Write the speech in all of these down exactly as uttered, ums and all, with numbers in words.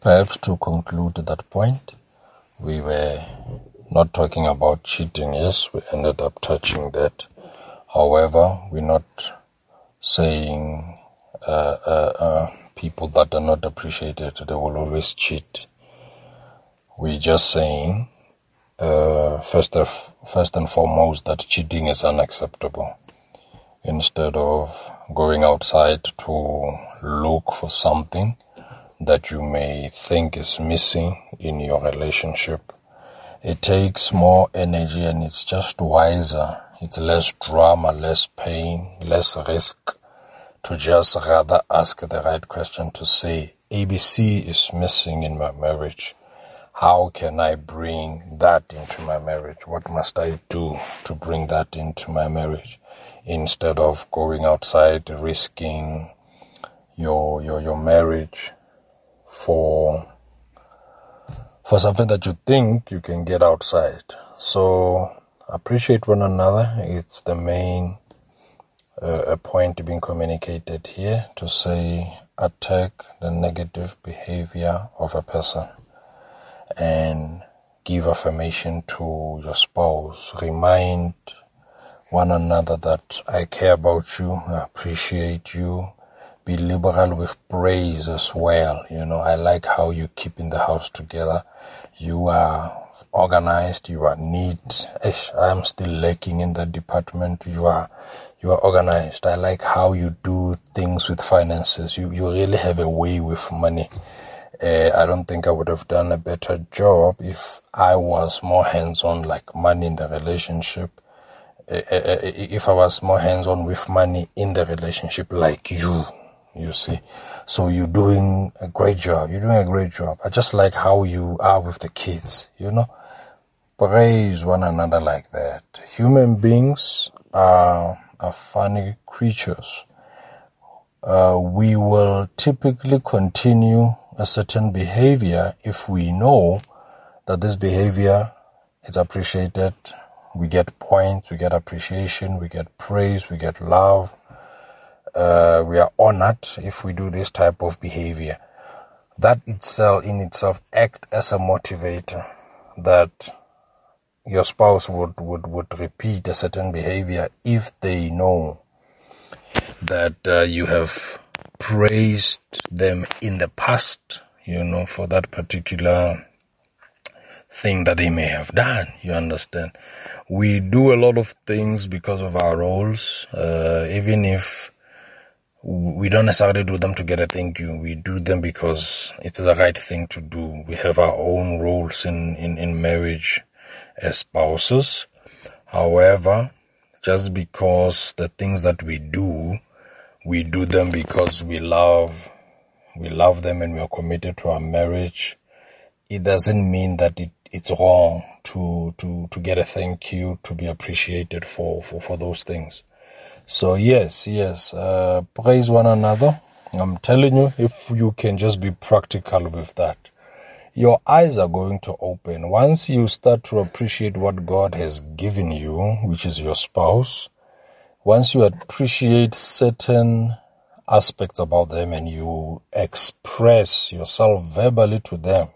Perhaps to conclude that point, we were not talking about cheating. Yes, we ended up touching that. However, we're not saying uh, uh, uh, people that are not appreciated, they will always cheat. We're just saying, uh, first, of, first and foremost, that cheating is unacceptable. Instead of going outside to look for something that you may think is missing in your relationship, it takes more energy and it's just wiser. It's less drama, less pain, less risk to just rather ask the right question to say, A B C is missing in my marriage. How can I bring that into my marriage? What must I do to bring that into my marriage? Instead of going outside, risking your your your marriage for for something that you think you can get outside. So appreciate one another. It's the main uh, point being communicated here, to say attack the negative behavior of a person and give affirmation to your spouse. Remind one another that I care about you, I appreciate you. Be liberal with praise as well. You know, I like how you keep in the house together. You are organized, you are neat. I'm still lacking in that department. You are you are organized. I like how you do things with finances. You you really have a way with money. Uh, I don't think I would have done a better job if I was more hands-on, like money in the relationship. Uh, uh, if I was more hands-on with money in the relationship, like you, you see. So you're doing a great job. You're doing a great job. I just like how you are with the kids, you know. Praise one another like that. Human beings are, are funny creatures. Uh, we will typically continue a certain behavior if we know that this behavior is appreciated. We get points, we get appreciation, we get praise, we get love. Uh, we are honored if we do this type of behavior. That itself, in itself, act as a motivator that your spouse would, would, would repeat a certain behavior if they know that uh, you have praised them in the past, you know, for that particular thing that they may have done. You understand? We do a lot of things because of our roles, uh, even if we don't necessarily do them to get a thank you. We do them because it's the right thing to do. We have our own roles in, in, in marriage as spouses. However, just because the things that we do, we do them because we love, we love them and we are committed to our marriage, it doesn't mean that it, it's wrong to, to, to get a thank you, to be appreciated for, for, for those things. So yes, yes, uh, praise one another. I'm telling you, if you can just be practical with that, your eyes are going to open. Once you start to appreciate what God has given you, which is your spouse, once you appreciate certain aspects about them and you express yourself verbally to them,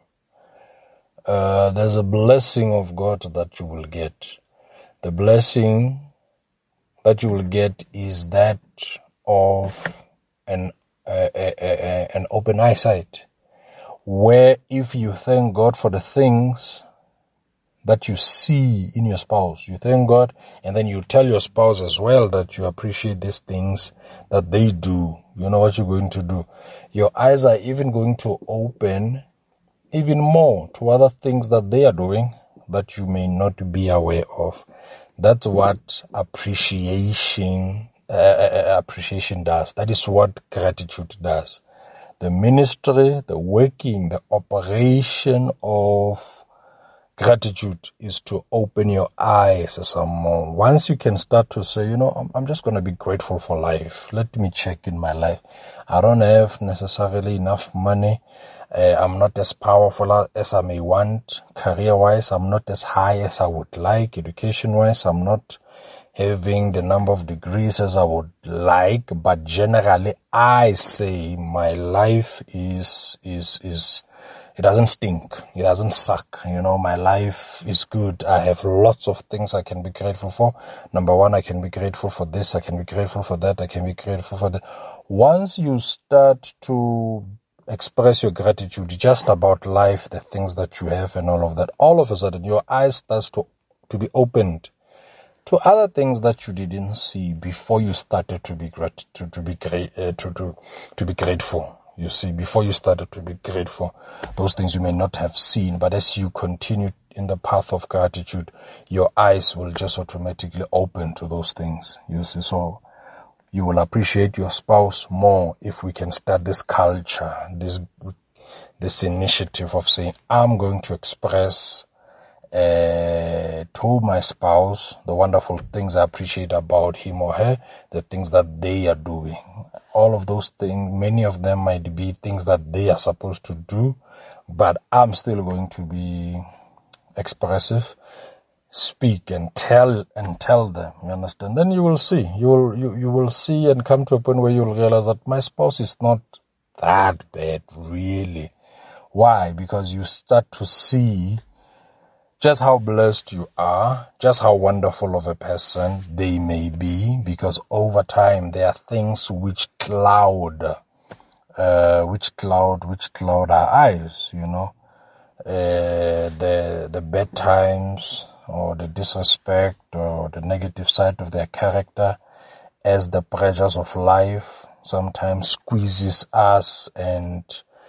uh, there's a blessing of God that you will get. The blessing that you will get is that of an uh, uh, uh, an open eyesight, where if you thank God for the things that you see in your spouse, you thank God, and then you tell your spouse as well that you appreciate these things that they do, you know what you're going to do. Your eyes are even going to open even more to other things that they are doing that you may not be aware of. That's what appreciation uh, appreciation does. That is what gratitude does. The ministry, the working, the operation of gratitude is to open your eyes some more. Once you can start to say, you know, I'm, I'm just going to be grateful for life. Let me check in my life. I don't have necessarily enough money. Uh, I'm not as powerful as I may want. Career-wise, I'm not as high as I would like. Education-wise, I'm not having the number of degrees as I would like. But generally, I say my life is is is it doesn't stink. It doesn't suck. You know, my life is good. I have lots of things I can be grateful for. Number one, I can be grateful for this. I can be grateful for that. I can be grateful for that. Once you start to express your gratitude just about life, the things that you have and all of that, all of a sudden your eyes starts to, to be opened to other things that you didn't see before you started to be grat- to, to be great, uh, to, to, to be grateful. You see, before you started to be grateful, those things you may not have seen, but as you continue in the path of gratitude, your eyes will just automatically open to those things. You see, so you will appreciate your spouse more if we can start this culture, this, this initiative of saying, I'm going to express uh, to my spouse the wonderful things I appreciate about him or her, the things that they are doing. All of those things, many of them might be things that they are supposed to do, but I'm still going to be expressive, speak and tell and tell them, you understand? Then you will see, you will, you, you will see and come to a point where you will realize that my spouse is not that bad, really. Why? Because you start to see just how blessed you are, just how wonderful of a person they may be, because over time there are things which cloud, uh, which cloud, which cloud our eyes, you know, uh, the, the bad times or the disrespect or the negative side of their character, as the pressures of life sometimes squeezes us and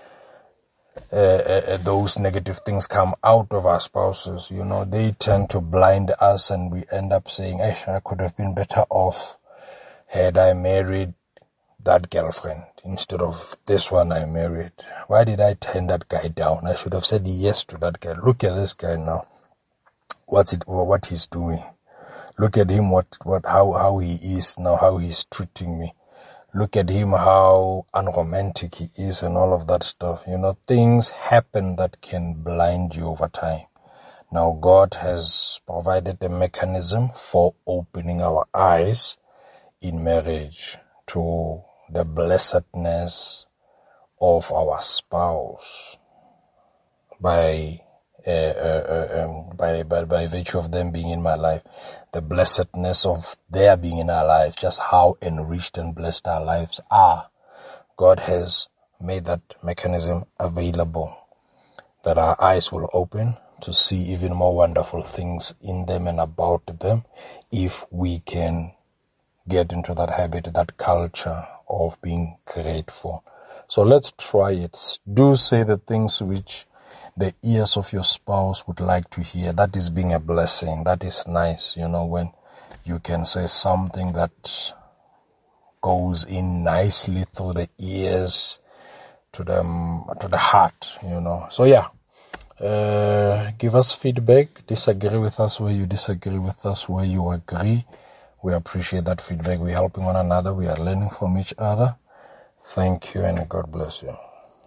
Uh, uh, those negative things come out of our spouses, you know, they tend to blind us and we end up saying, I could have been better off had I married that girlfriend instead of this one I married. Why did I turn that guy down? I should have said yes to that guy. Look at this guy now. What's it, what he's doing. Look at him, what, what, how, how he is now, how he's treating me. Look at him, how unromantic he is and all of that stuff. You know, things happen that can blind you over time. Now, God has provided a mechanism for opening our eyes in marriage to the blessedness of our spouse by uh, uh, uh, um, by, by by virtue of them being in my life, the blessedness of their being in our life, just how enriched and blessed our lives are. God has made that mechanism available, that our eyes will open to see even more wonderful things in them and about them, if we can get into that habit, that culture of being grateful. So let's try it. Do say the things which the ears of your spouse would like to hear. That is being a blessing. That is nice, you know, when you can say something that goes in nicely through the ears to them, to the heart, you know. So yeah, uh, give us feedback. Disagree with us where you disagree with us, where you agree. We appreciate that feedback. We're helping one another. We are learning from each other. Thank you and God bless you.